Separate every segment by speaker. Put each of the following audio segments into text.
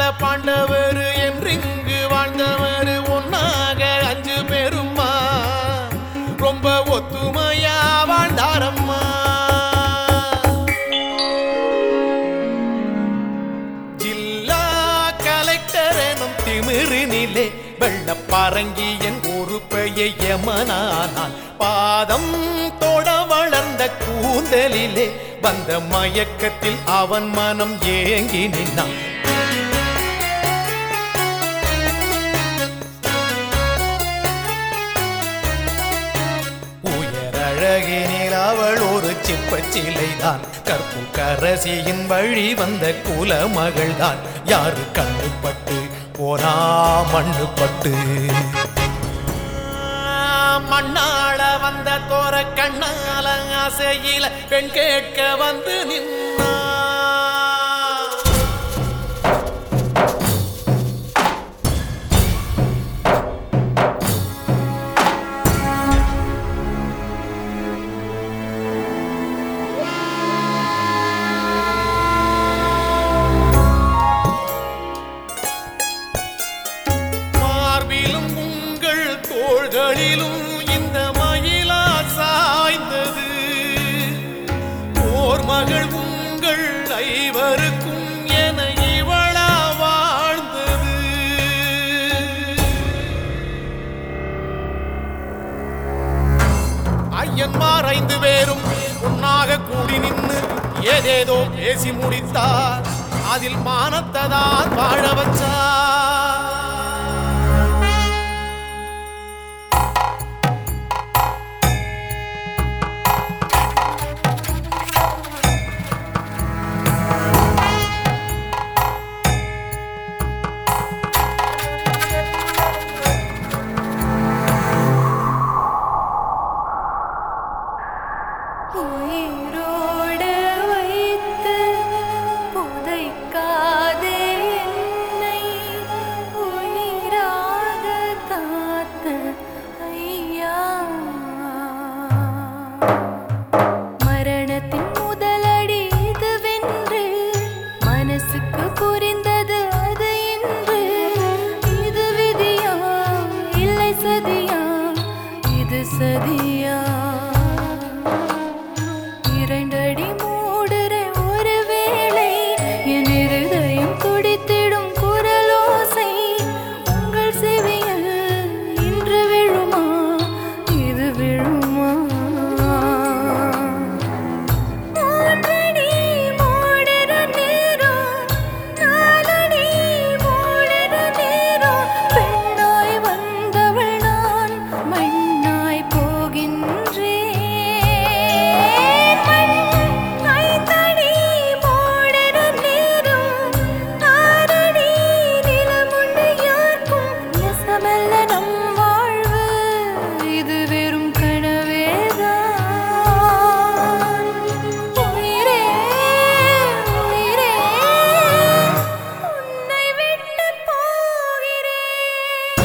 Speaker 1: பாண்டவர் என்றிங்கு வாழ்ந்தவர் ஒன்னாக 5 பேரும்மா ரொம்ப ஒத்துமையா வாழ்ந்தாரம்மா. ஜில்லா கலெக்டர் எனும் திமிரினிலே வெள்ளப்பாரங்கி என் ஒரு பெயை யமனானால் பாதம் தொட வளர்ந்த கூந்தலிலே வந்த மயக்கத்தில் அவன் மனம் ஏங்கி நின்னான். உயரழகினில் அவள் ஒரு சிப்பச்சிலைதான், கற்பு கரசியின் வழி வந்த குலமகள்தான். யாரு கண்ணுப்பட்டு போனா மண்ணுப்பட்டு மண்ணாள வந்த தோர கண்ணால ஆசையில பெண் கேட்க வந்து நின்னா. மார்பிலும் உங்கள் தோள்களிலும் இந்த மயிலா சாய்ந்தது, ஓர் மகள் உங்கள் ஐவருக்கும் என இவளா வாழ்ந்தது. ஐயன்மார் 5 பேரும் ஒன்னாக கூடி நின்று ஏதேதோ பேசி முடித்தார். அதில் மானத்ததான் வாழ வச்சார்.
Speaker 2: சதியா 2 அடி மூடுற ஒரு வேளை என் இருதயம் துடித்திடும் குரலோசை உங்கள் செவியில் இன்று விழுமா, இது விழுமா? 3 அடி மூடுற நேரம் 4 அடி மூடுற நேரம் பெண்ணாய் வந்தவள் நான் மண்ணாய் போகின்றேன். 5 அடி மூடுற நேரம் 6 அடி நிலமுண்டு யாருக்கும் நெசமல்ல நம் வாழ்வு, இது வெறும் கனவேதான். உயிரே உயிரே உன்னை விட்டு போகிறேன்.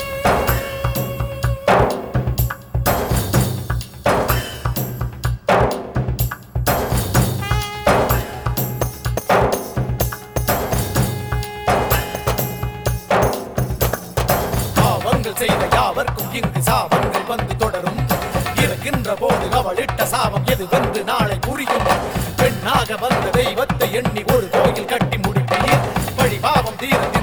Speaker 1: பாவங்கள் செய்த யாவர்க்கும் இங்கு சாபங்கள் வந்து தொடரும். இருக்கின்ற போது அவள் இட்ட சாபம் எது வந்து நாளை புரியும். பெண்ணாக வந்த தெய்வத்தை எண்ணி ஒரு கோயில் கட்டி முடிப்பீர். பழி பாவம் தீர